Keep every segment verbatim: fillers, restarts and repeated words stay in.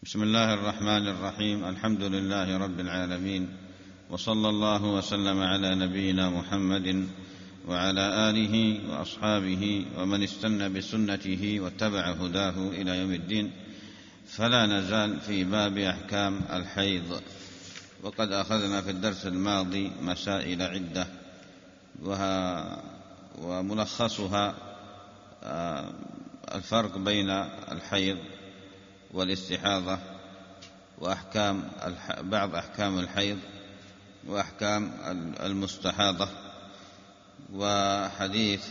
بسم الله الرحمن الرحيم. الحمد لله رب العالمين، وصلى الله وسلم على نبينا محمد وعلى آله وأصحابه ومن استنى بسنته واتبع هداه إلى يوم الدين. فلا نزال في باب أحكام الحيض، وقد أخذنا في الدرس الماضي مسائل عدة وملخصها الفرق بين الحيض والاستحاضة وأحكام بعض أحكام الحيض وأحكام المستحاضة، وحديث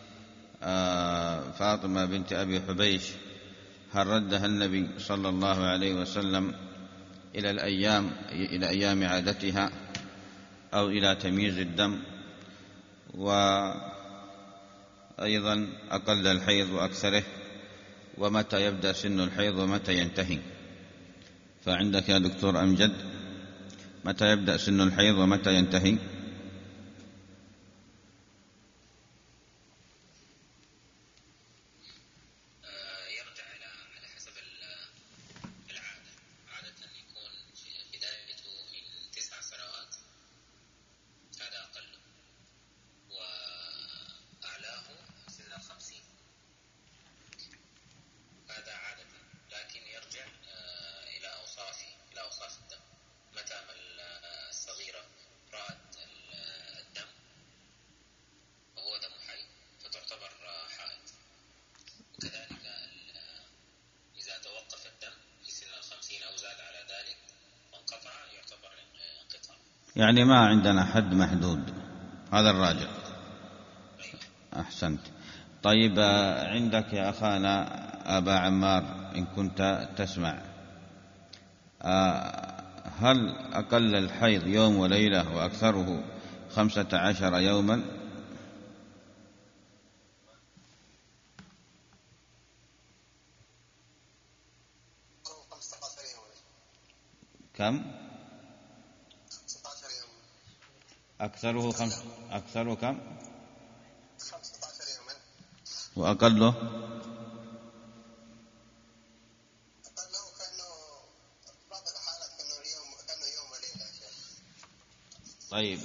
فاطمة بنت أبي حبيش هل ردها النبي صلى الله عليه وسلم إلى الأيام إلى أيام عادتها أو إلى تمييز الدم، وأيضا أقل الحيض وأكثره، ومتى يبدأ سن الحيض ومتى ينتهي. فعندك يا دكتور أمجد متى يبدأ سن الحيض ومتى ينتهي؟ يعني ما عندنا حد محدود، هذا الراجع. أحسنت. طيب عندك يا أخانا أبا عمار إن كنت تسمع، هل أقل الحيض يوم وليلة وأكثره خمسة عشر يوما؟ كم؟ أكثره خمس أكثره كم؟ خمسة عشر يوما. وأقله؟ أقله كأنه بعض الحالات كأنه يوم كأنه يوم وليلة. طيب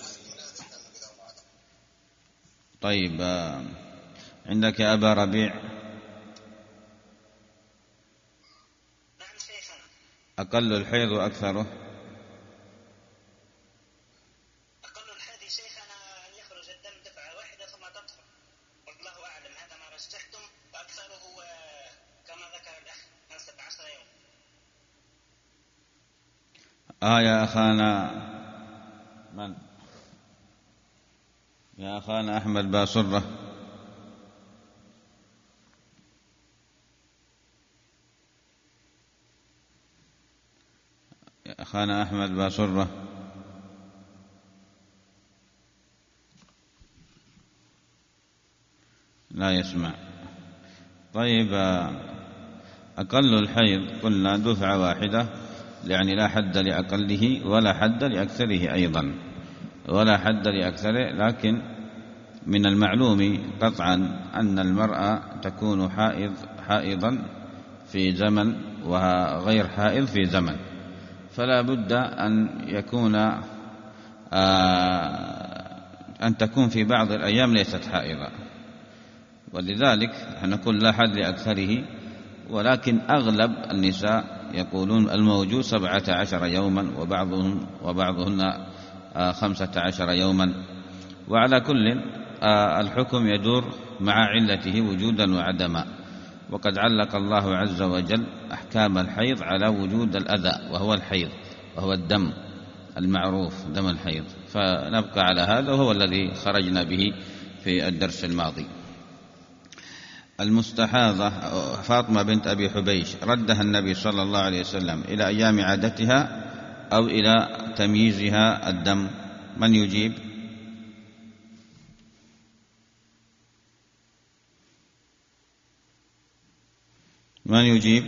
طيب عندك يا أبا ربيع. نعم شيخنا. أقل الحيض وأكثره؟ آه يا أخانا من؟ يا أخانا أحمد باصرة. يا أخانا أحمد باصرة. لا يسمع. طيب أقل الحيض قلنا دفعة واحدة، يعني لا حد لأقله ولا حد لأكثره أيضا، ولا حد لأكثره. لكن من المعلوم قطعا أن المرأة تكون حائض حائضا في زمن وغير حائض في زمن، فلا بد أن يكون أن تكون في بعض الأيام ليست حائضة، ولذلك نقول لا حد لأكثره. ولكن أغلب النساء يقولون الموجود سبعة عشر يوما، وبعضهم وبعضهن خمسة عشر يوما. وعلى كل الحكم يدور مع علته وجودا وعدما، وقد علق الله عز وجل أحكام الحيض على وجود الأذى وهو الحيض وهو الدم المعروف دم الحيض. فنبقى على هذا وهو الذي خرجنا به في الدرس الماضي. المستحاضة فاطمة بنت أبي حبيش ردها النبي صلى الله عليه وسلم إلى أيام عادتها أو إلى تمييزها الدم؟ من يجيب؟ من يجيب؟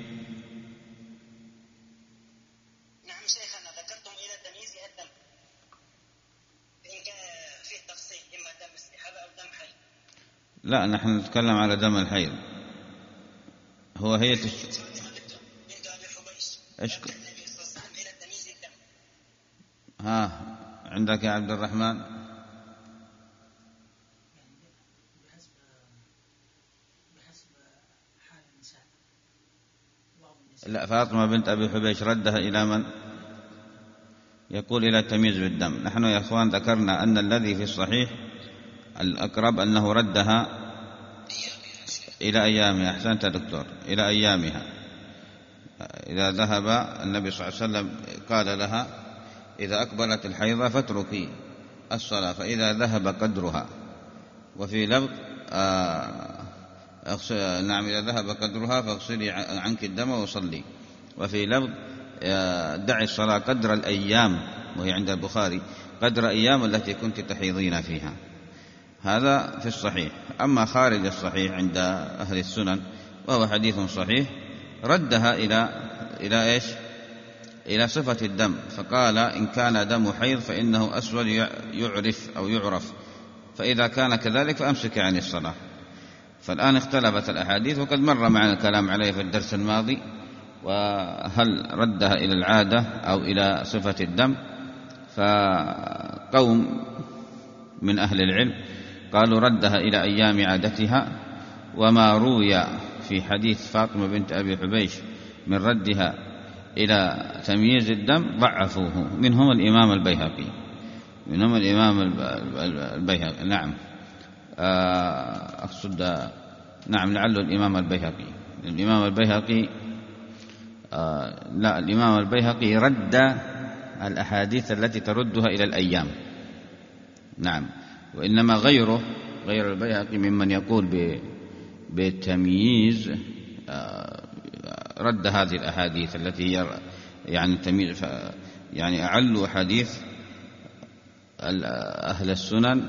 نعم شيخنا، ذكرتم إلى تمييز الدم، إن كان فيه تفصيل إما دم استحاضة أو دم حيض. لا، نحن نتكلم على دم الحيض. هو هي تش... إيش النبي صلى الله عليه وسلم إلى تمييز الدم. ها عندك يا عبد الرحمن؟ بحسب بحسب حال النساء. لا، فاطمة بنت أبي حبيش ردها إلى من؟ يقول إلى التمييز بالدم. نحن يا أخوان ذكرنا أن الذي في الصحيح الأقرب أنه ردها إلى أيامها. أحسنت يا دكتور، إلى أيامها. إذا ذهب النبي صلى الله عليه وسلم قال لها إذا أقبلت الحيضة فاتركي الصلاة فإذا ذهب قدرها، وفي لفظ آه نعم إذا ذهب قدرها فاغسلي عنك الدم وصلي، وفي لفظ دعي الصلاة قدر الأيام، وهي عند البخاري قدر أيام التي كنت تحيضين فيها. هذا في الصحيح. أما خارج الصحيح عند أهل السنن وهو حديث صحيح ردها إلى إلى إيش؟ إلى صفة الدم، فقال إن كان دم حيض فإنه أسود يعرف أو يعرف، فإذا كان كذلك فأمسك عن الصلاة. فالآن اختلفت الأحاديث، وقد مر معنا الكلام عليه في الدرس الماضي، وهل ردها إلى العادة أو إلى صفة الدم؟ فقوم من أهل العلم قالوا ردها إلى أيام عادتها، وما روي في حديث فاطمة بنت أبي حبيش من ردها إلى تمييز الدم ضعفوه، منهم الإمام البيهقي منهم الإمام البيهقي نعم أقصد نعم لعله الإمام البيهقي الإمام البيهقي آه لا الإمام البيهقي رد الأحاديث التي تردها إلى الأيام، نعم، وإنما غيره غير البيهقي ممن يقول بالتمييز آه رد هذه الأحاديث التي هي يعني تمييز، يعني أعلوا حديث أهل السنن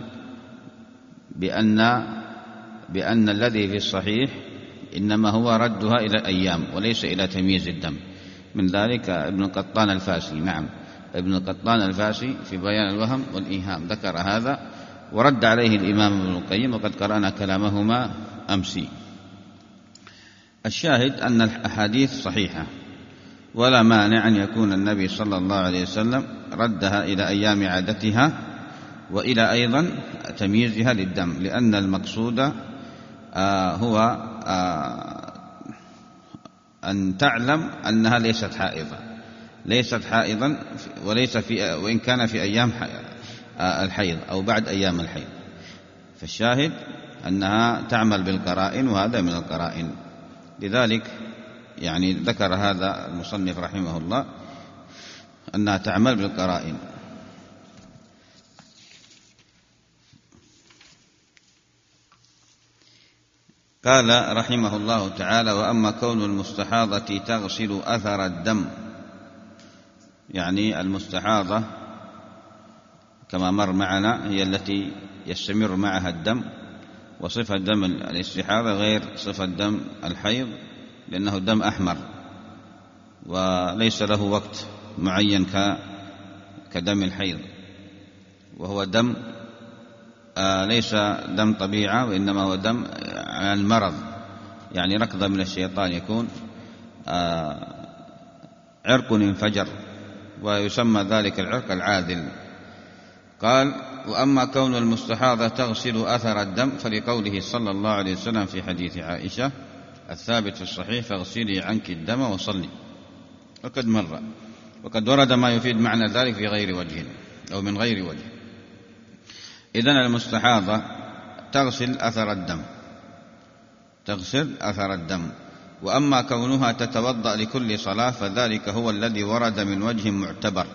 بأن بأن الذي في الصحيح إنما هو ردها إلى الأيام وليس إلى تمييز الدم. من ذلك ابن قطان الفاسي، نعم ابن قطان الفاسي في بيان الوهم والإيهام ذكر هذا ورد عليه الإمام ابن القيم، وقد قرأنا كلامهما أمسي. الشاهد أن الأحاديث صحيحة، ولا مانع أن يكون النبي صلى الله عليه وسلم ردها إلى أيام عادتها وإلى أيضا تمييزها للدم، لأن المقصود آه هو آه أن تعلم أنها ليست حائضة ليست حائضا وليس في وإن كان في أيام الحيض أو بعد أيام الحيض. فالشاهد أنها تعمل بالقرائن، وهذا من القرائن. لذلك يعني ذكر هذا المصنف رحمه الله أنها تعمل بالقرائن. قال رحمه الله تعالى: وأما كون المستحاضة تغسل أثر الدم، يعني المستحاضة كما مر معنا هي التي يستمر معها الدم، وصفة دم الاستحاضة غير صفة دم الحيض، لأنه دم أحمر وليس له وقت معين كدم الحيض، وهو دم آه ليس دم طبيعة، وإنما هو دم عن المرض، يعني ركضة من الشيطان، يكون آه عرق انفجر، ويسمى ذلك العرق العاذل. قال: وأما كون المستحاضة تغسل أثر الدم فلقوله صلى الله عليه وسلم في حديث عائشة الثابت في الصحيح: فاغسلي عنك الدم وصلي، وقد مر، وقد ورد ما يفيد معنى ذلك في غير وجه أو من غير وجه. إذن المستحاضة تغسل أثر الدم تغسل أثر الدم وأما كونها تتوضأ لكل صلاة فذلك هو الذي ورد من وجه معتبر.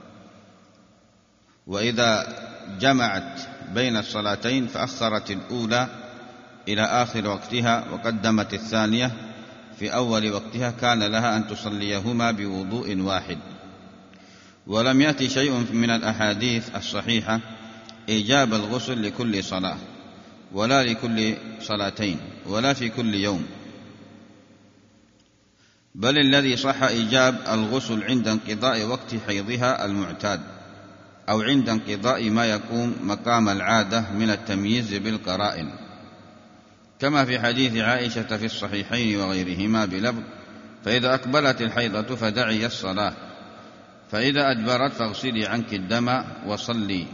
وإذا جمعت بين الصلاتين فأخرت الأولى إلى آخر وقتها وقدمت الثانية في أول وقتها كان لها أن تصليهما بوضوء واحد. ولم يأتي شيء من الأحاديث الصحيحة إيجاب الغسل لكل صلاة، ولا لكل صلاتين، ولا في كل يوم، بل الذي صح إيجاب الغسل عند انقضاء وقت حيضها المعتاد، أو عند انقضاء ما يقوم مقام العادة من التمييز بالقرائن، كما في حديث عائشة في الصحيحين وغيرهما بلفظ: فإذا أقبلت الحيضة فدعي الصلاة، فإذا أدبرت فاغسلي عنك الدم وصلي.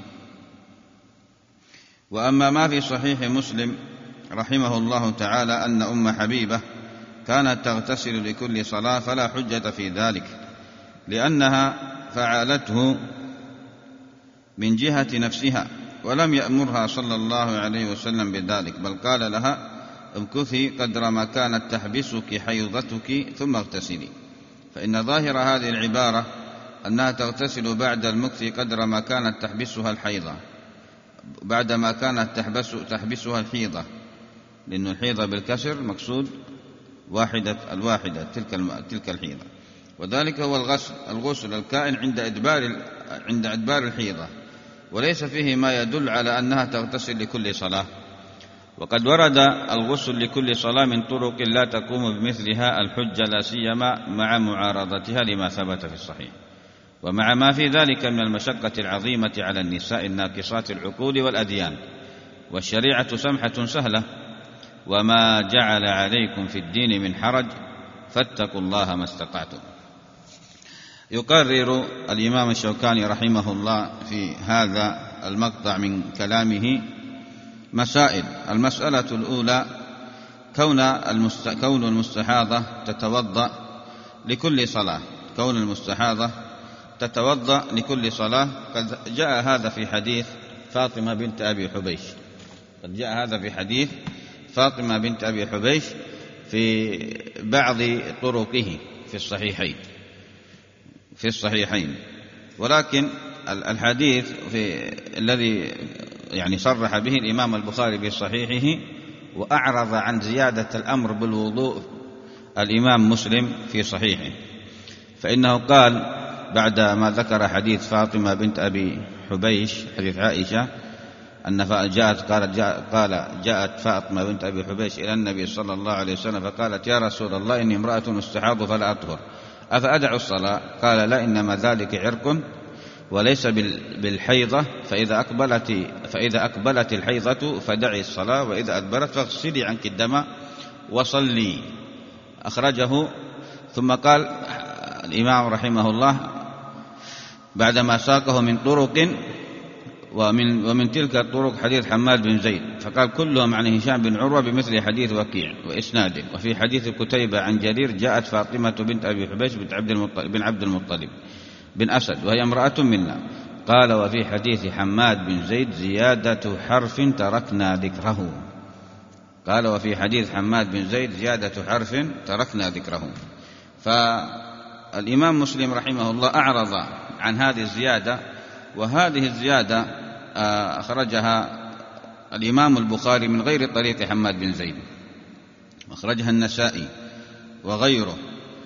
وأما ما في صحيح مسلم رحمه الله تعالى أن أم حبيبة كانت تغتسل لكل صلاة فلا حجة في ذلك، لأنها فعلته من جهة نفسها، ولم يأمرها صلى الله عليه وسلم بذلك، بل قال لها امكثي قدر ما كانت تحبسك حيضتك ثم اغتسلي. فإن ظاهر هذه العبارة أنها تغتسل بعد المكث قدر ما كانت تحبسها الحيضة، بعد ما كانت تحبس تحبسها الحيضة، لأن الحيضة بالكسر مقصود واحدة الواحدة تلك تلك الحيضة، وذلك هو الغسل الغسل الكائن عند إدبار عند إدبار الحيضة، وليس فيه ما يدل على أنها تغتسل لكل صلاة. وقد ورد الغسل لكل صلاة من طرق لا تقوم بمثلها الحجة، لا سيما مع معارضتها لما ثبت في الصحيح، ومع ما في ذلك من المشقة العظيمة على النساء الناقصات العقول والأديان. والشريعة سمحة سهلة، وما جعل عليكم في الدين من حرج فاتقوا الله ما استطعتم. يقرر الإمام الشوكاني رحمه الله في هذا المقطع من كلامه مسائل. المسألة الأولى كون المست... كون المستحاضة تتوضأ لكل صلاة، كون المستحاضة تتوضأ لكل صلاة. قد جاء هذا في حديث فاطمة بنت أبي حبيش، قد جاء هذا في حديث فاطمة بنت أبي حبيش في بعض طرقه في الصحيحين في الصحيحين ولكن الحديث في الذي يعني صرح به الإمام البخاري في صحيحه وأعرض عن زيادة الأمر بالوضوء الإمام مسلم في صحيحه، فإنه قال بعد ما ذكر حديث فاطمة بنت أبي حبيش حديث عائشة أن جاءت قالت جاء قال جاءت فاطمة بنت أبي حبيش إلى النبي صلى الله عليه وسلم فقالت يا رسول الله إني امرأة مستحاض فلا أطهر أفأدع الصلاة؟ قال لا، إنما ذلك عرق وليس بالحيضة، فإذا أقبلت فإذا أقبلت الحيضة فدعي الصلاة، وإذا أدبرت فاغسلي عنك الدم وصلي. أخرجه. ثم قال الإمام رحمه الله بعدما ساقه من طرق ومن, ومن تلك الطرق حديث حماد بن زيد، فقال كلهم عن هشام بن عروة بمثل حديث وكيع وإسناده. وفي حديث كتيبة عن جرير جاءت فاطمة بنت أبي حبيش بن عبد المطلب بن, عبد المطلب بن أسد وهي امرأة منا. قال وفي حديث حماد بن زيد زيادة حرف تركنا ذكره. قال وفي حديث حماد بن زيد زيادة حرف تركنا ذكره. فالإمام مسلم رحمه الله أعرض عن هذه الزيادة، وهذه الزيادة أخرجها الإمام البخاري من غير طريق حماد بن زيد، أخرجها النسائي وغيره،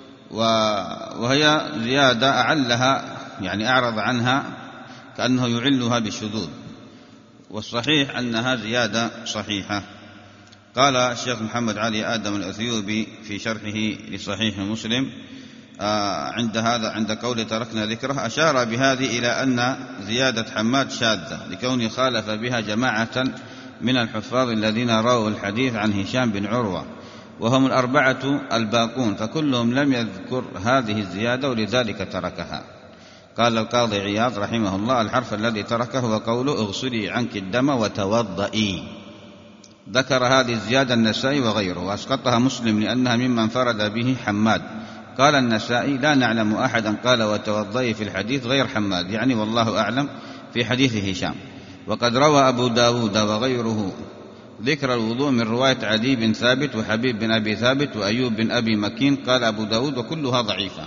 وهي زيادة أعلها يعني أعرض عنها كأنه يعلها بالشذوذ، والصحيح أنها زيادة صحيحة. قال الشيخ محمد علي آدم الأثيوبي في شرحه لصحيح مسلم عند هذا عند قول تركنا ذكره أشار بهذه إلى أن زيادة حماد شاذة لكونه خالف بها جماعة من الحفاظ الذين رووا الحديث عن هشام بن عروة، وهم الأربعة الباقون، فكلهم لم يذكر هذه الزيادة ولذلك تركها. قال القاضي عياض رحمه الله الحرف الذي تركه هو قوله اغسلي عنك الدم وتوضئي. ذكر هذه الزيادة النسائي وغيره، وأسقطها مسلم لأنها ممن فرد به حماد. قال النسائي لا نعلم أحدا قال وتوضئي في الحديث غير حماد، يعني والله أعلم في حديث هشام. وقد روى أبو داود وغيره ذكر الوضوء من رواية عدي بن ثابت وحبيب بن أبي ثابت وأيوب بن أبي مكين. قال أبو داود وكلها ضعيفة.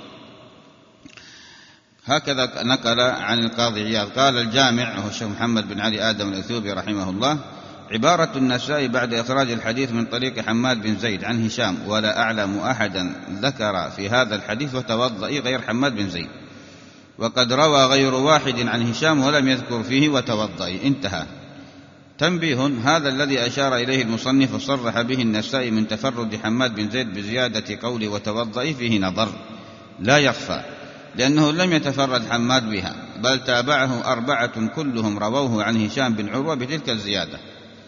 هكذا نقل عن القاضي عياض. قال الجامع وهو الشيخ محمد بن علي آدم الأثيوبي رحمه الله عبارة النسائي بعد إخراج الحديث من طريق حماد بن زيد عن هشام ولا أعلم أحدا ذكر في هذا الحديث وتوضئي غير حماد بن زيد، وقد روى غير واحد عن هشام ولم يذكر فيه وتوضئي. انتهى. تنبيه: هذا الذي أشار إليه المصنف وصرح به النسائي من تفرد حماد بن زيد بزيادة قول وتوضئي فيه نظر لا يخفى، لأنه لم يتفرد حماد بها، بل تابعه أربعة كلهم رووه عن هشام بن عروة بتلك الزيادة.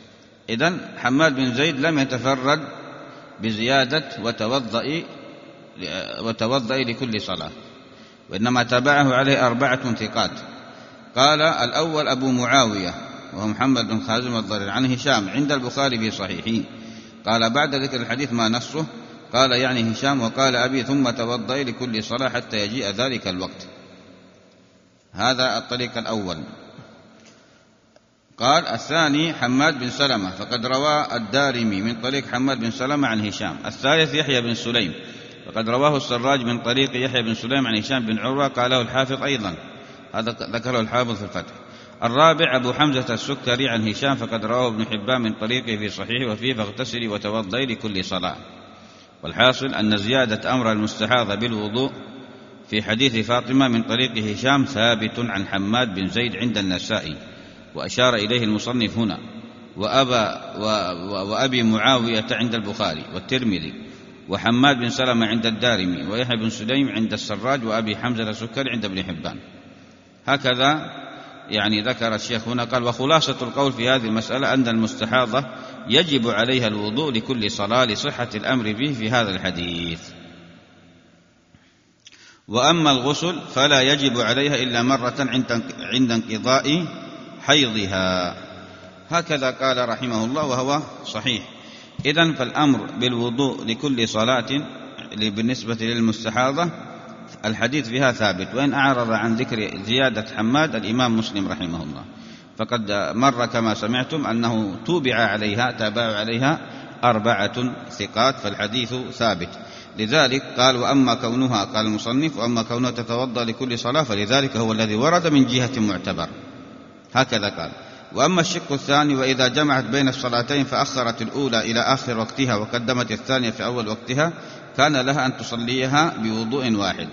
إذن حماد بن زيد لم يتفرد بزيادة وتوضئي وتوضئي لكل صلاة، وإنما تابعه عليه أربعة ثقات. قال الأول أبو معاوية وهو محمد بن خازم الضرير عن هشام عند البخاري في صحيحه. قال بعد ذكر الحديث ما نصه قال يعني هشام وقال أبي ثم توضئي لكل صلاة حتى يجيء ذلك الوقت. هذا الطريق الأول. قال الثاني حماد بن سلمة فقد روى الدارمي من طريق حماد بن سلمة عن هشام. الثالث يحيى بن سليم فقد رواه السراج من طريق يحيى بن سليم عن هشام بن عروة قاله الحافظ أيضا، هذا ذكره الحافظ في الفتح. الرابع أبو حمزة السكري عن هشام فقد رواه ابن حبان من طريقه في صحيح وفيه فاغتسلي وتوضئي لكل صلاة. والحاصل أن زيادة أمر المستحاضة بالوضوء في حديث فاطمة من طريق هشام ثابت عن حماد بن زيد عند النسائي، وأشار إليه المصنف هنا، وأبا وأبي معاوية عند البخاري والترمذي، وحماد بن سلمة عند الدارمي، ويحيى بن سليم عند السراج، وأبي حمزة السكري عند ابن حبان. هكذا يعني ذكر الشيخ هنا. قال وخلاصة القول في هذه المسألة أن المستحاضة يجب عليها الوضوء لكل صلاة لصحة الأمر به في هذا الحديث. وأما الغسل فلا يجب عليها إلا مرة عند انقضاء حيضها. هكذا قال رحمه الله وهو صحيح. إذن فالأمر بالوضوء لكل صلاة بالنسبة للمستحاضة الحديث فيها ثابت، وإن أعرض عن ذكر زيادة حماد الإمام مسلم رحمه الله فقد مر كما سمعتم أنه توبع عليها تابع عليها أربعة ثقات، فالحديث ثابت. لذلك قال وأما كونها قال المصنف وأما كونها تتوضأ لكل صلاة فلذلك هو الذي ورد من جهة معتبر. هكذا قال. وأما الشق الثاني وإذا جمعت بين الصلاتين فأخرت الأولى إلى آخر وقتها وقدمت الثانية في أول وقتها كان لها أن تصليها بوضوء واحد.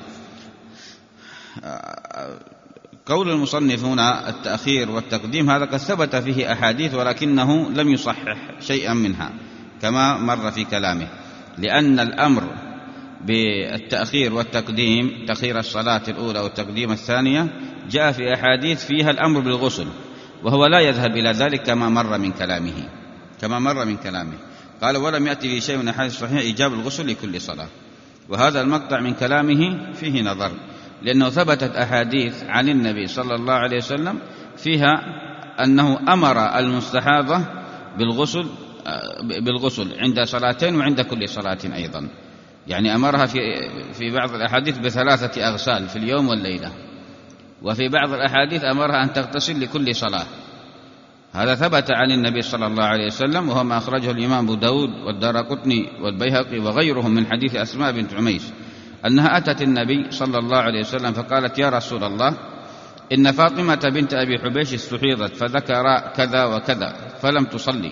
قول المصنف هنا التأخير والتقديم هذا قد ثبت فيه أحاديث ولكنه لم يصحح شيئا منها كما مر في كلامه، لأن الأمر بالتأخير والتقديم تأخير الصلاة الأولى والتقديم الثانية جاء في أحاديث فيها الأمر بالغسل، وهو لا يذهب إلى ذلك كما مر من كلامه كما مر من كلامه قال ولم يأتي في شيء من أحاديث صحيح إيجاب الغسل لكل صلاة. وهذا المقطع من كلامه فيه نظر، لأنه ثبتت أحاديث عن النبي صلى الله عليه وسلم فيها أنه أمر المستحاضة بالغسل بالغسل عند صلاتين وعند كل صلاة أيضا، يعني أمرها في في بعض الأحاديث بثلاثة أغسال في اليوم والليلة، وفي بعض الأحاديث أمرها أن تغتسل لكل صلاة. هذا ثبت عن النبي صلى الله عليه وسلم، وهو ما أخرجه الإمام أبو داود والدارقطني والبيهقي وغيرهم من حديث أسماء بنت عميس أنها أتت النبي صلى الله عليه وسلم فقالت يا رسول الله إن فاطمة بنت أبي حبيش استحيضت فذكر كذا وكذا فلم تصلي.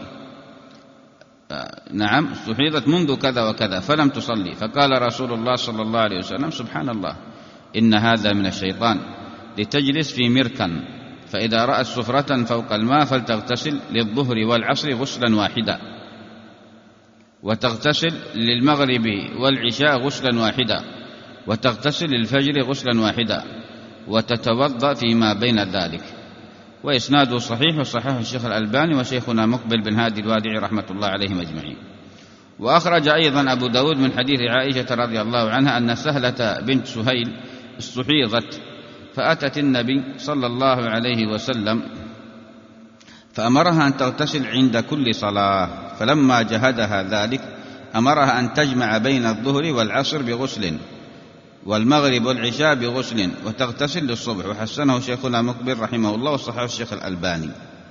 نعم استحيضت منذ كذا وكذا فلم تصلي. فقال رسول الله صلى الله عليه وسلم سبحان الله إن هذا من الشيطان، لتجلس في مركا فإذا رأت سفرة فوق الماء فلتغتسل للظهر والعصر غسلا واحدا، وتغتسل للمغرب والعشاء غسلا واحدا، وتغتسل للفجر غسلا واحدا، وتتوضأ فيما بين ذلك. وإسناده صحيح وصححه الشيخ الألباني وشيخنا مقبل بن هادي الوادعي رحمة الله عليهم أجمعين. وأخرج أيضا أبو داود من حديث عائشة رضي الله عنها أن سهلة بنت سهيل استحيضت فأتت النبي صلى الله عليه وسلم فأمرها أن تغتسل عند كل صلاة، فلما جهدها ذلك أمرها أن تجمع بين الظهر والعصر بغسل والمغرب والعشاء بغسل وتغتسل للصبح. وحسنه شيخنا مقبل رحمه الله وصححه الشيخ الألباني.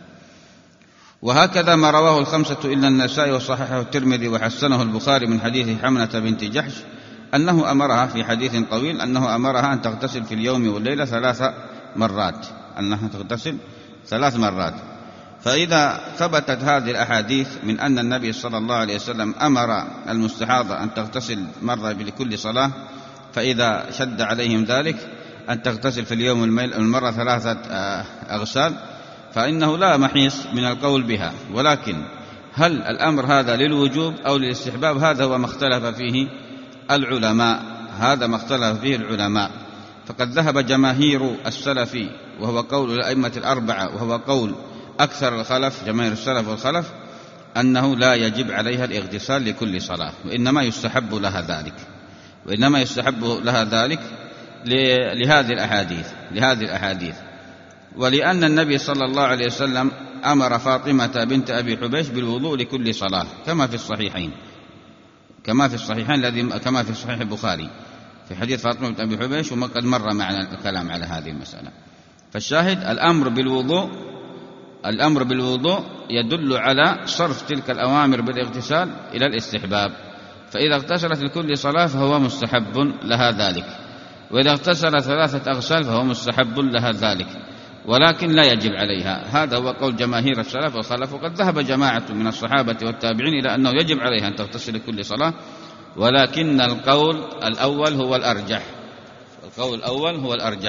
وهكذا ما رواه الخمسة إلا النسائي وصححه الترمذي وحسنه البخاري من حديث حمنة بنت جحش أنه أمرها في حديث طويل أنه أمرها أن تغتسل في اليوم والليلة ثلاث مرات أنها تغتسل ثلاث مرات. فإذا ثبتت هذه الأحاديث من أن النبي صلى الله عليه وسلم أمر المستحاضة أن تغتسل مرة لكل صلاة، فإذا شد عليهم ذلك أن تغتسل في اليوم والمرة ثلاثة أغسال فإنه لا محيص من القول بها. ولكن هل الأمر هذا للوجوب أو للاستحباب هذا هو ما اختلف فيه العلماء هذا ما اختلف فيه العلماء. فقد ذهب جماهير السلف وهو قول الأئمة الأربعة وهو قول أكثر الخلف جماهير السلف والخلف أنه لا يجب عليها الاغتسال لكل صلاة، وإنما يستحب لها ذلك. وإنما يستحب لها ذلك لهذه الأحاديث لهذه الأحاديث ولأن النبي صلى الله عليه وسلم أمر فاطمة بنت أبي حبيش بالوضوء لكل صلاة كما في الصحيحين كما في الصحيحين الذي كما في صحيح البخاري في حديث فاطمة بنت أبي حبيش، وما قد مر معنا الكلام على هذه المسألة. فالشاهد الأمر بالوضوء الأمر بالوضوء يدل على صرف تلك الأوامر بالاغتسال إلى الاستحباب، فإذا اغتسلت لكل صلاة فهو مستحب لها ذلك، وإذا اغتسل ثلاثة أغسال فهو مستحب لها ذلك، ولكن لا يجب عليها. هذا هو قول جماهير السلف والخلف، وقد ذهب جماعة من الصحابة والتابعين إلى أنه يجب عليها أن تغتسل لكل صلاة، ولكن القول الأول هو الأرجح القول الأول هو الأرجح.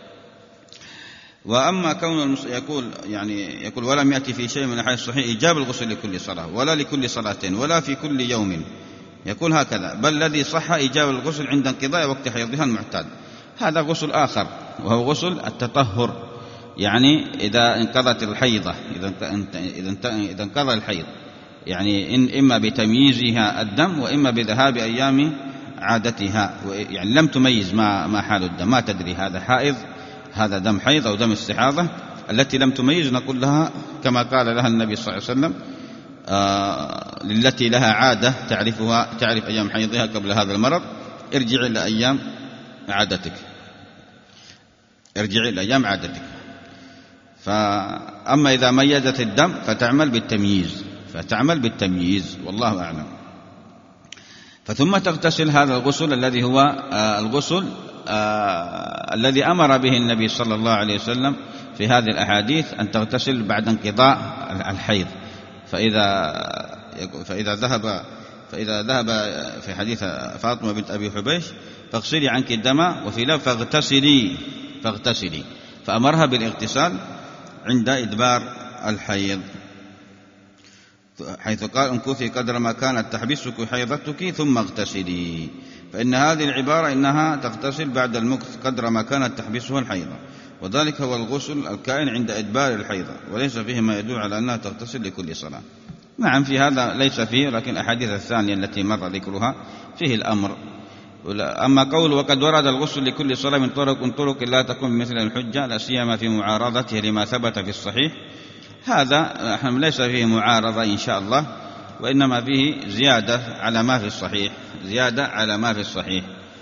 وأما كون المس... يقول يعني يقول ولم يأتي في شيء من الأحاديث الصحيح إيجاب الغسل لكل صلاة ولا لكل صلاتين ولا في كل يوم، يقول هكذا، بل الذي صح إيجاب الغسل عند انقضاء وقت حيضها المعتاد. هذا غسل آخر وهو غسل التطهر، يعني إذا انقضت الحيضة إذا إذا انقضى الحيض، يعني إن إما بتمييزها الدم وإما بذهاب أيام عادتها، يعني لم تميز ما ما حال الدم، ما تدري هذا حائض هذا دم حيض أو دم استحاضة، التي لم تميز نقول لها كما قال لها النبي صلى الله عليه وسلم آه للتي لها عادة تعرفها تعرف أيام حيضها قبل هذا المرض، ارجع إلى أيام عادتك ارجع إلى أيام عادتك. فأما إذا ميزت الدم فتعمل بالتمييز فتعمل بالتمييز والله أعلم. فثم تغتسل هذا الغسل الذي هو آه الغسل آه الذي أمر به النبي صلى الله عليه وسلم في هذه الأحاديث، أن تغتسل بعد انقضاء الحيض. فإذا فإذا ذهب فإذا ذهب في حديث فاطمة بنت أبي حبيش فاغسلي عنك الدم، وفي لفظ فاغتسلي فاغتسلي فأمرها بالاغتسال عند إدبار الحيض، حيث قال امكثي قدر ما كانت تحبسك حيضتك ثم اغتسلي، فإن هذه العبارة إنها تغتسل بعد المكث قدر ما كانت تحبسها الحيضة، وذلك هو الغسل الكائن عند إدبار الحيضة، وليس فيه ما يدل على أنها تغتسل لكل صلاة. نعم في هذا ليس فيه، لكن الأحاديث الثانية التي مر ذكرها فيه الأمر. أما قول وقد ورد الغسل لكل صلاة من طرق طرق لا تكون مثل الحجة، لا سيما في معارضته لما ثبت في الصحيح، هذا ليس فيه معارضة إن شاء الله، وإنما فيه زيادة على ما في الصحيح زيادة على ما في الصحيح.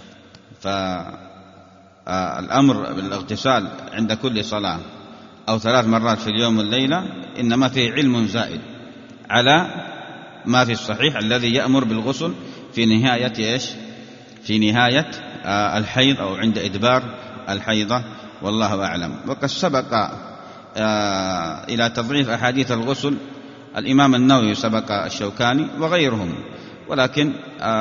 فالأمر بالاغتسال عند كل صلاة أو ثلاث مرات في اليوم والليلة إنما فيه علم زائد على ما في الصحيح الذي يأمر بالغسل في نهاية إيش في نهاية الحيض أو عند إدبار الحيضة، والله أعلم. وقد سبق إلى تضعيف أحاديث الغسل الإمام النووي، سبق الشوكاني وغيرهم، ولكن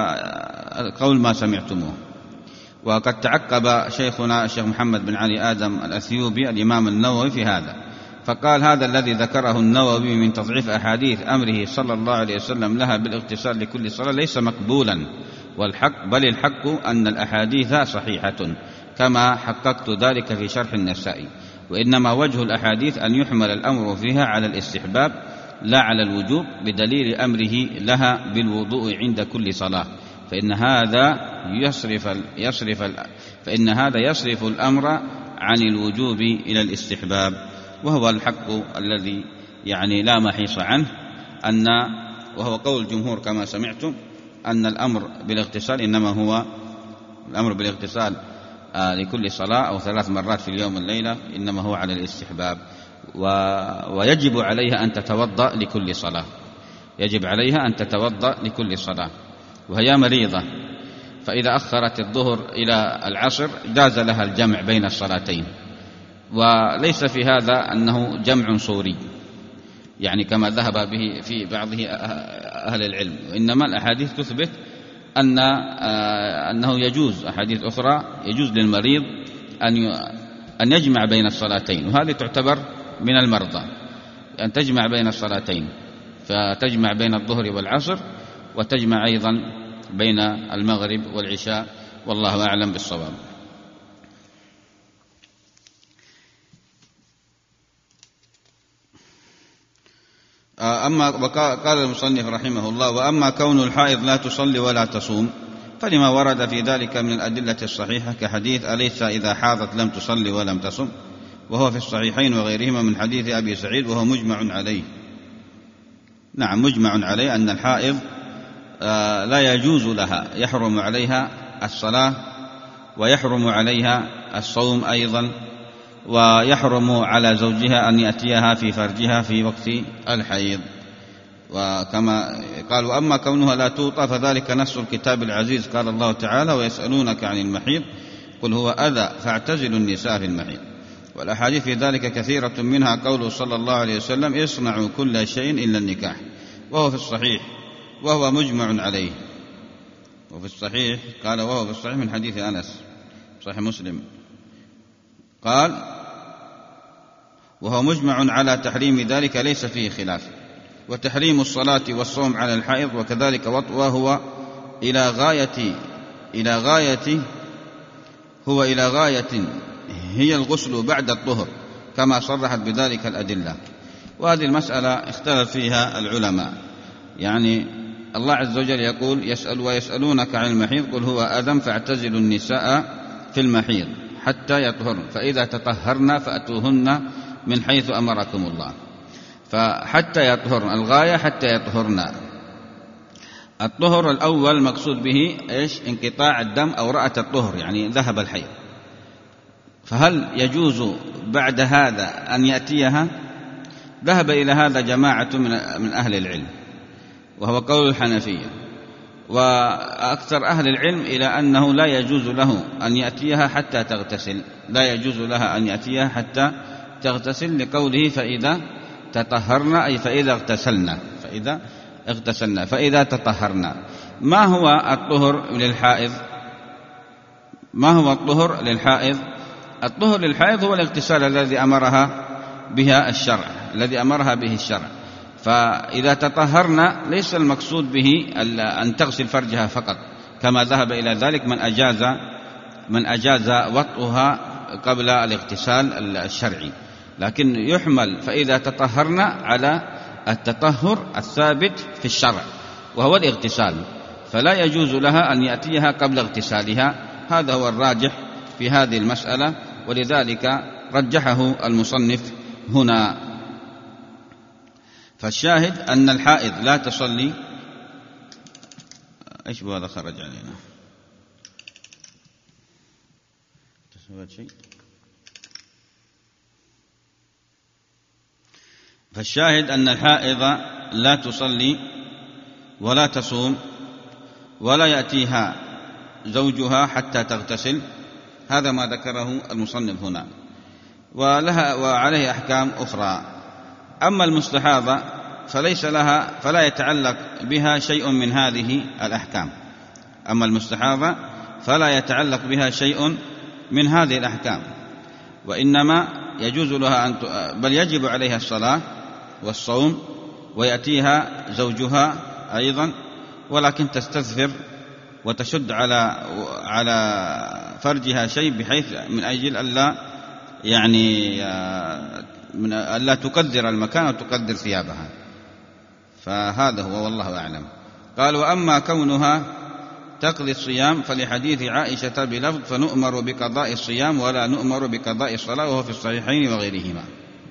قول ما سمعتموه. وقد تعقب شيخنا الشيخ محمد بن علي آدم الأثيوبي الإمام النووي في هذا، فقال هذا الذي ذكره النووي من تضعيف أحاديث أمره صلى الله عليه وسلم لها بالاغتسال لكل صلاة ليس مقبولا، والحق بل الحق أن الأحاديث صحيحة كما حققت ذلك في شرح النسائي، وإنما وجه الأحاديث أن يحمل الأمر فيها على الاستحباب لا على الوجوب، بدليل أمره لها بالوضوء عند كل صلاة، فإن هذا يصرف يصرف فإن هذا يصرف الأمر عن الوجوب إلى الاستحباب، وهو الحق الذي يعني لا محيص عنه، أن وهو قول الجمهور كما سمعتم أن الأمر بالاغتسال إنما هو الأمر بالاغتسال آه لكل صلاة أو ثلاث مرات في اليوم والليلة إنما هو على الاستحباب، و... ويجب عليها أن تتوضأ لكل صلاة يجب عليها أن تتوضأ لكل صلاة وهي مريضة، فإذا أخرت الظهر إلى العصر جاز لها الجمع بين الصلاتين، وليس في هذا أنه جمع صوري يعني كما ذهب به في بعضه أهل العلم، وإنما الأحاديث تثبت أن أنه يجوز أحاديث أخرى يجوز للمريض أن أن يجمع بين الصلاتين، وهذه تعتبر من المرضى أن تجمع بين الصلاتين، فتجمع بين الظهر والعصر وتجمع أيضا بين المغرب والعشاء، والله أعلم بالصواب. أما قال المصنف رحمه الله: وأما كون الحائض لا تصلي ولا تصوم فلما ورد في ذلك من الأدلة الصحيحة كحديث أليس إذا حاضت لم تصلي ولم تصم، وهو في الصحيحين وغيرهما من حديث أبي سعيد وهو مجمع عليه. نعم، مجمع عليه أن الحائض لا يجوز لها، يحرم عليها الصلاة ويحرم عليها الصوم أيضا، ويحرم على زوجها أن يأتيها في فرجها في وقت الحيض. وكما قالوا أما كونها لا توطى فذلك نص الكتاب العزيز، قال الله تعالى ويسألونك عن المحيض قل هو أذى فاعتزلوا النساء في المحيض. والأحاديث في ذلك كثيرة، منها قوله صلى الله عليه وسلم اصنعوا كل شيء إلا النكاح، وهو في الصحيح وهو مجمع عليه. وفي الصحيح قال وهو في الصحيح من حديث أنس صحيح مسلم قال وهو مجمع على تحريم ذلك ليس فيه خلاف. وتحريم الصلاة والصوم على الحائض وكذلك وطئها هو إلى غاية إلى غاية هو إلى غاية هي الغسل بعد الطهر كما صرحت بذلك الأدلة. وهذه المسألة اختلف فيها العلماء، يعني الله عز وجل يقول يسأل ويسألونك عن المحيض قل هو أذى فاعتزلوا النساء في المحيض حتى يطهرن فإذا تطهرن فأتوهن من حيث أمركم الله. فحتى يطهرن الغاية حتى يطهرن. الطهر الأول مقصود به إيش؟ انقطاع الدم أو رأت الطهر، يعني ذهب الحيض. فهل يجوز بعد هذا أن يأتيها؟ ذهب إلى هذا جماعة من أهل العلم وهو قول الحنفية، وأكثر أهل العلم إلى أنه لا يجوز له أن يأتيها حتى تغتسل، لا يجوز لها أن يأتيها حتى تغتسل لقوله فإذا تطهرنا أي فإذا اغتسلنا فإذا اغتسلنا فإذا تطهرنا. ما هو الطهر للحائض؟ ما هو الطهر للحائض؟ الطهر للحائض هو الاغتسال الذي أمرها بها الشرع الذي أمرها به الشرع. فإذا تطهرنا ليس المقصود به أن تغسل فرجها فقط كما ذهب إلى ذلك من أجاز من أجاز وطئها قبل الاغتسال الشرعي، لكن يحمل فإذا تطهرنا على التطهر الثابت في الشرع وهو الاغتسال، فلا يجوز لها أن يأتيها قبل اغتسالها. هذا هو الراجح في هذه المسألة، ولذلك رجحه المصنف هنا. فالشاهد أن الحائض لا تصلي. إيش هذا خرج علينا؟ تسويت شيء؟ فالشاهد أن الحائض لا تصلي ولا تصوم ولا يأتيها زوجها حتى تغتسل، هذا ما ذكره المصنف هنا، ولها وعليه أحكام أخرى. أما المستحاضة فليس لها فلا يتعلق بها شيء من هذه الأحكام. أما المستحاضة فلا يتعلق بها شيء من هذه الأحكام، وإنما يجوز لها أن بل يجب عليها الصلاة والصوم ويأتيها زوجها أيضا، ولكن تستظفر وتشد على على فرجها شيء بحيث من أجل ألا يعني من ألا تقدر المكان وتقدر ثيابها. فهذا هو والله أعلم. قال وأما كونها تقضي الصيام فلحديث عائشة بلفظ فنؤمر بقضاء الصيام ولا نؤمر بقضاء الصلاة، وهو في الصحيحين وغيرهما.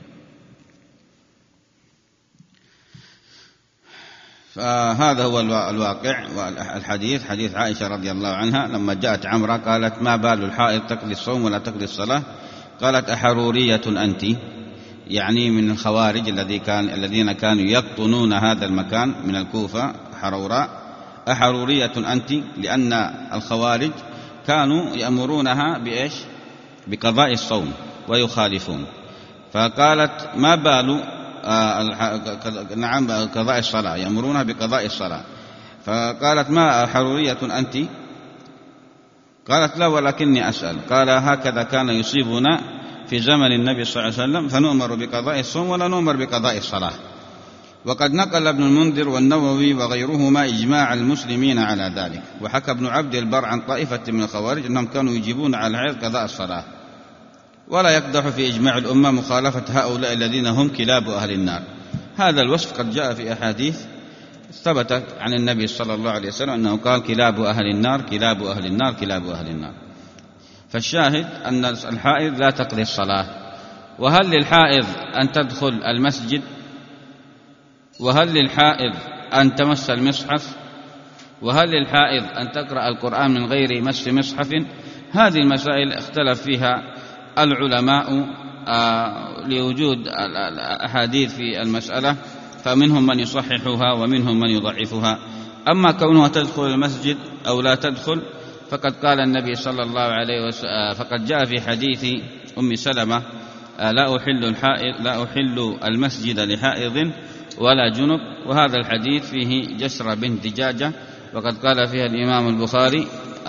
فهذا هو الواقع. والحديث حديث عائشة رضي الله عنها لما جاءت عمرة قالت ما بال الحائض تقضي الصوم ولا تقضي الصلاة؟ قالت أحرورية أنت، يعني من الخوارج الذي كان الذين كانوا يقطنون هذا المكان من الكوفة حروراء. أحرورية أنت، لأن الخوارج كانوا يأمرونها بإيش؟ بقضاء الصوم ويخالفون. فقالت ما بال آه نعم قضاء الصلاة، يأمرونها بقضاء الصلاة. فقالت ما حرورية أنت؟ قالت لا ولكني أسأل. قال هكذا كان يصيبنا في زمن النبي صلى الله عليه وسلم فنؤمر بقضاء الصوم ولا نؤمر بقضاء الصلاة. وقد نقل ابن المنذر والنووي وغيرهما إجماع المسلمين على ذلك. وحكى ابن عبد البر عن طائفة من الخوارج أنهم كانوا يجيبون على الحائض قضاء الصلاة. ولا يقدح في إجماع الأمة مخالفة هؤلاء الذين هم كلاب أهل النار. هذا الوصف قد جاء في أحاديث ثبتت عن النبي صلى الله عليه وسلم أنه قال كلاب أهل النار كلاب أهل النار كلاب أهل النار. فالشاهد أن الحائض لا تقضي الصلاة. وهل للحائض أن تدخل المسجد؟ وهل للحائض أن تمس المصحف؟ وهل للحائض أن تقرأ القرآن من غير مس مصحف؟ هذه المسائل اختلف فيها العلماء آه لوجود الأحاديث في المسألة، فمنهم من يصححها ومنهم من يضعفها. أما كونها تدخل المسجد أو لا تدخل فقد قال النبي صلى الله عليه وسلم، فقد جاء في حديث أم سلمة لا أحل الحائض لا أحل المسجد لحائض ولا جنب، وهذا الحديث فيه جسر بنت دجاجة، وقد قال فيها الإمام البخاري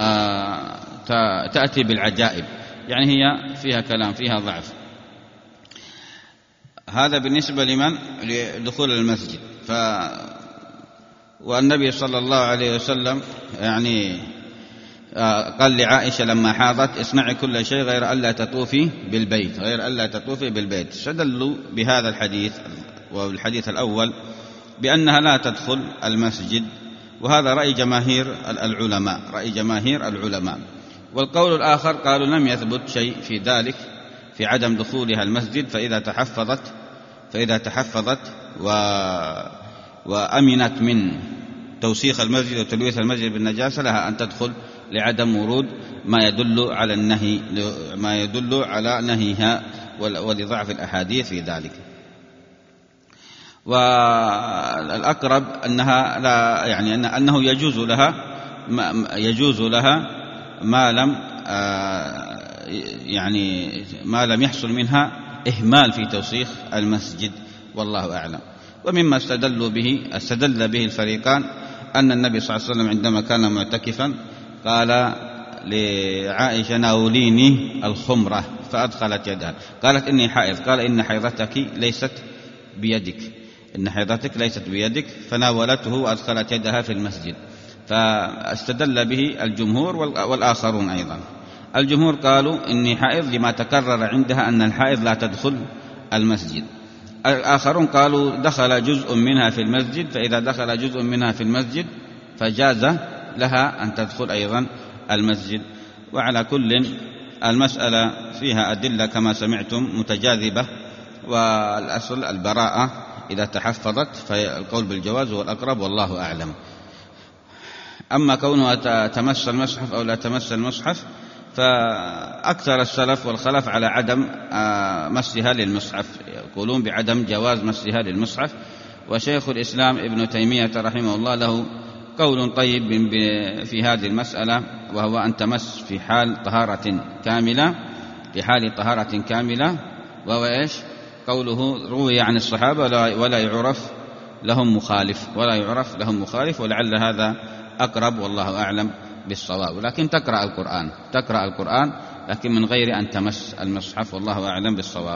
تأتي بالعجائب، يعني هي فيها كلام فيها ضعف. هذا بالنسبة لمن لدخول المسجد. ف والنبي صلى الله عليه وسلم يعني قال لعائشة لما حاضت اصنعي كل شيء غير ألا تطوفي بالبيت غير ألا تطوفي بالبيت. استدلوا بهذا الحديث والحديث الأول بأنها لا تدخل المسجد، وهذا رأي جماهير العلماء رأي جماهير العلماء. والقول الآخر قالوا لم يثبت شيء في ذلك في عدم دخولها المسجد، فإذا تحفظت فإذا تحفظت و وأمنت من توسيخ المسجد وتلويث المسجد بالنجاسة لها أن تدخل لعدم ورود ما يدل على النهي ما يدل على نهيها ولضعف الأحاديث في ذلك. والأقرب أنها لا يعني أنه يجوز لها يجوز لها ما لم يعني ما لم يحصل منها إهمال في توسيخ المسجد، والله أعلم. ومما استدلوا به استدل به الفريقان أن النبي صلى الله عليه وسلم عندما كان معتكفا قال لعائشة ناوليني الخمرة فأدخلت يدها، قالت إني حائض، قال إن حيضتك ليست بيدك إن حيضتك ليست بيدك فناولته وأدخلت يدها في المسجد. فاستدل به الجمهور والآخرون أيضا. الجمهور قالوا إني حائض لما تكرر عندها أن الحائض لا تدخل المسجد. الآخرون قالوا دخل جزء منها في المسجد، فإذا دخل جزء منها في المسجد فجاز لها أن تدخل أيضا المسجد. وعلى كل المسألة فيها أدلة كما سمعتم متجاذبة، والأصل البراءة إذا تحفظت فالقول بالجواز هو الأقرب والله أعلم. أما كونها تمس المصحف أو لا تمس المصحف فأكثر السلف والخلف على عدم مسها للمصحف، يقولون بعدم جواز مسها للمصحف. وشيخ الإسلام ابن تيمية رحمه الله له قول طيب في هذه المسألة، وهو أن تمس في حال طهارة كاملة في حال طهارة كاملة وهو إيش؟ قوله روي عن الصحابة ولا يعرف لهم مخالف ولا يعرف لهم مخالف ولعل هذا أقرب والله أعلم بالصواب. ولكن تقرأ القرآن تقرأ القرآن لكن من غير أن تمس المصحف والله أعلم بالصواب.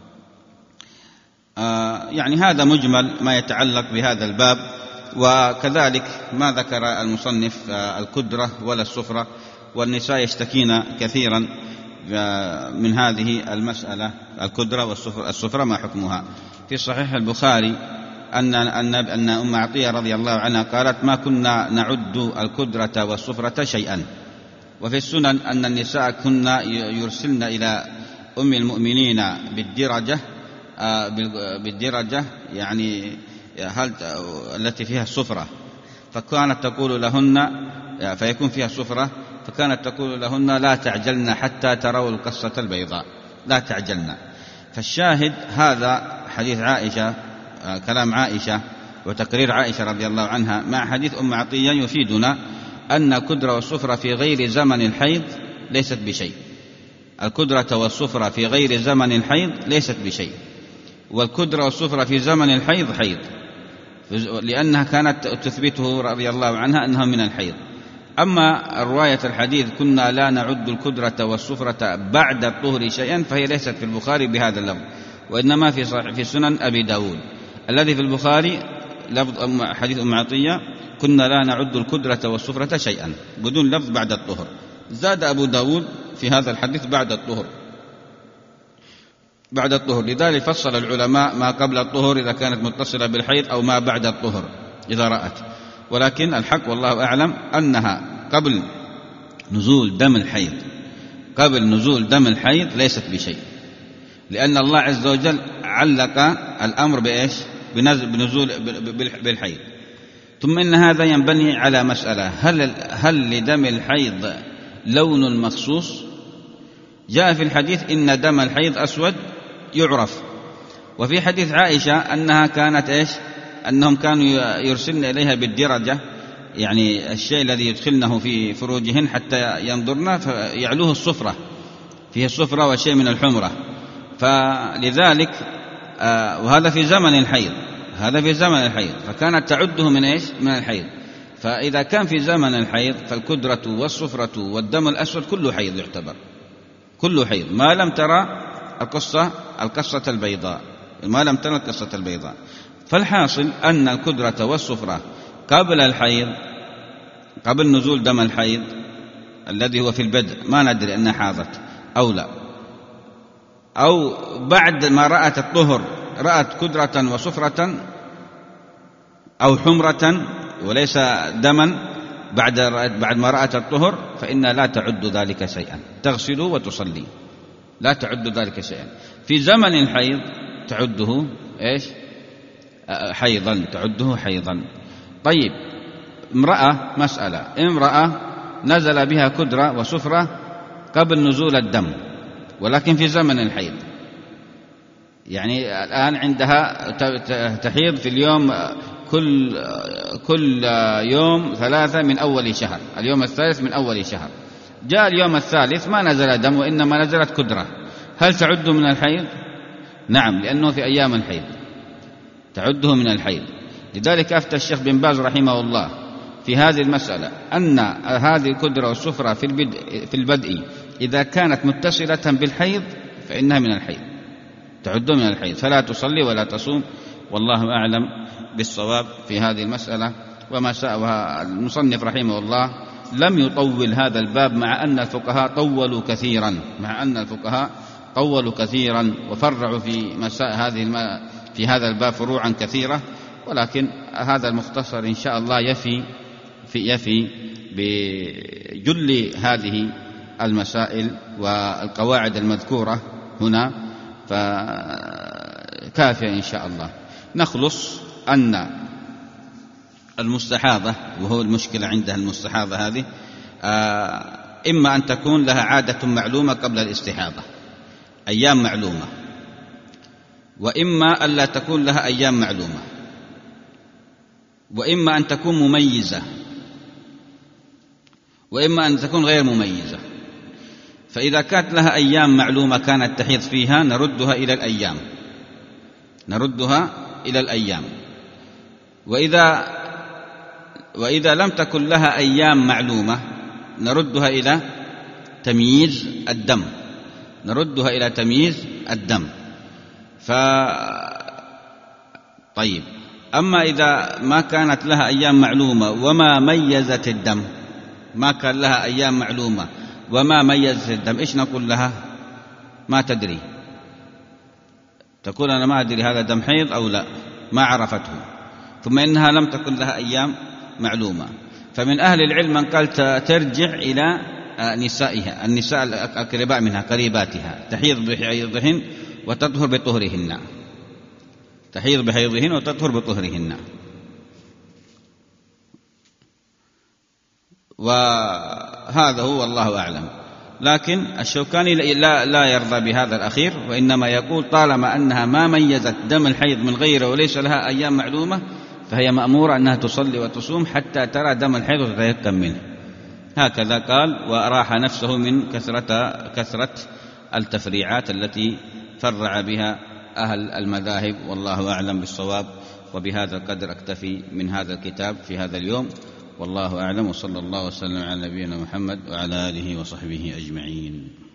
آه يعني هذا مجمل ما يتعلق بهذا الباب. وكذلك ما ذكر المصنف آه الكدرة ولا السفرة، والنساء يشتكين كثيرا من هذه المسألة الكدرة والسفرة السفرة ما حكمها. في صحيح البخاري أن أن أم عطية رضي الله عنها قالت ما كنا نعد الكدرة والسفرة شيئا. وفي السنن أن النساء كنا يرسلن إلى أم المؤمنين بالدرجة بالدرجة يعني هل التي فيها السفرة، فكانت تقول لهن فيكون فيها السفرة فكانت تقول لهن لا تعجلن حتى تروا القصة البيضاء لا تعجلن. فالشاهد هذا حديث عائشة كلام عائشة وتقرير عائشة رضي الله عنها مع حديث أم عطية يفيدنا أن الكدرة والسفرة في غير زمن الحيض ليست بشيء. الكدرة والسفرة في غير زمن الحيض ليست بشيء، والكدرة والسفرة في زمن الحيض حيض، لأنها كانت تثبته رضي الله عنها أنها من الحيض. أما رواية الحديث كنا لا نعد الكدرة والسفرة بعد الطهر شيئا فهي ليست في البخاري بهذا اللفظ، وإنما في في سنن أبي داود. الذي في البخاري لفظ حديث أم عطية كنا لا نعد الكدرة والسفرة شيئا بدون لفظ بعد الطهر. زاد أبو داود في هذا الحديث بعد الطهر بعد الطهر لذلك فصل العلماء ما قبل الطهر إذا كانت متصلة بالحيض أو ما بعد الطهر. إذا رأت. ولكن الحق والله أعلم أنها قبل نزول دم الحيض قبل نزول دم الحيض ليست بشيء، لأن الله عز وجل علق الأمر بإيش؟ بنزول بالحيض. ثم إن هذا ينبني على مسألة: هل هل لدم الحيض لون مخصوص؟ جاء في الحديث إن دم الحيض أسود يعرف، وفي حديث عائشة أنها كانت إيش؟ أنهم كانوا يرسلن إليها بالدرجة، يعني الشيء الذي يدخلنه في فروجهن حتى ينظرن فيعلوه الصفرة، فيه الصفرة وشيء من الحمرة. فلذلك آه وهذا في زمن الحيض هذا في زمن الحيض فكانت تعده من إيش؟ من الحيض. فإذا كان في زمن الحيض فالكدرة والصفرة والدم الأسود كله حيض، يعتبر كله حيض ما لم ترى القصة القصة البيضاء ما لم ترى القصة البيضاء. فالحاصل أن الكدرة والصفرة قبل الحيض، قبل نزول دم الحيض الذي هو في البدء، ما ندري أنها حاضت أو لا، أو بعد ما رأت الطهر رأت كدرة وصفرة أو حمرة وليس دما بعد بعد ما رأت الطهر، فإن لا تعد ذلك شيئا، تغسل وتصلي، لا تعد ذلك شيئا. في زمن الحيض تعده إيش؟ حيضا، تعده حيضا. طيب، امرأة، مسألة، امرأة نزل بها كدرة وصفرة قبل نزول الدم ولكن في زمن الحيض، يعني الآن عندها تحيض في اليوم كل كل يوم ثلاثة من أول شهر، اليوم الثالث من أول شهر، جاء اليوم الثالث ما نزل دم وإنما نزلت كدرة، هل تعد من الحيض؟ نعم، لأنه في أيام الحيض تعده من الحيض. لذلك أفتى الشيخ بن باز رحمه الله في هذه المسألة أن هذه الكدرة والصفرة في البدء, في البدء إذا كانت متصلة بالحيض فإنها من الحيض، تعد من الحيض، فلا تصلي ولا تصوم، والله أعلم بالصواب في هذه المسألة. وما سأوها المصنف رحمه الله لم يطول هذا الباب، مع أن الفقهاء طولوا كثيرا مع أن الفقهاء طولوا كثيرا وفرعوا في مساء هذه الم... في هذا الباب فروعا كثيرة، ولكن هذا المختصر إن شاء الله يفي في يفي بجل هذه المسائل والقواعد المذكورة هنا، فكافية إن شاء الله. نخلص أن المستحاضة، وهو المشكلة عندها المستحاضة هذه، إما أن تكون لها عادة معلومة قبل الاستحاضة، أيام معلومة، وإما أن لا تكون لها أيام معلومة، وإما أن تكون مميزة، وإما أن تكون غير مميزة. فإذا كانت لها أيام معلومة كانت تحيض فيها نردها إلى الأيام نردها إلى الأيام وإذا وإذا لم تكن لها أيام معلومة نردها إلى تمييز الدم نردها إلى تمييز الدم ف طيب، أما إذا ما كانت لها أيام معلومة وما ميزت الدم، ما كان لها أيام معلومة وما ميزت الدم، إيش نقول لها؟ ما تدري، تقول أنا ما أدري هذا دم حيض أو لا، ما عرفته، ثم إنها لم تكن لها أيام معلومة. فمن أهل العلم من قال ترجع إلى نسائها، النساء القريباء منها، قريباتها، تحيض بحيضهن وتطهر بطهرهن، تحيض بحيضهن وتطهر بطهرهن. وهذا هو والله أعلم. لكن الشوكاني لا, لا يرضى بهذا الأخير، وإنما يقول طالما أنها ما ميزت دم الحيض من غيره وليس لها أيام معلومة فهي مأمورة أنها تصلي وتصوم حتى ترى دم الحيض وتتيقن منه، هكذا قال، وأراح نفسه من كثرة, كثرة التفريعات التي فرع بها أهل المذاهب، والله أعلم بالصواب. وبهذا القدر أكتفي من هذا الكتاب في هذا اليوم، والله أعلم، وصلى الله وسلم على نبينا محمد وعلى آله وصحبه أجمعين.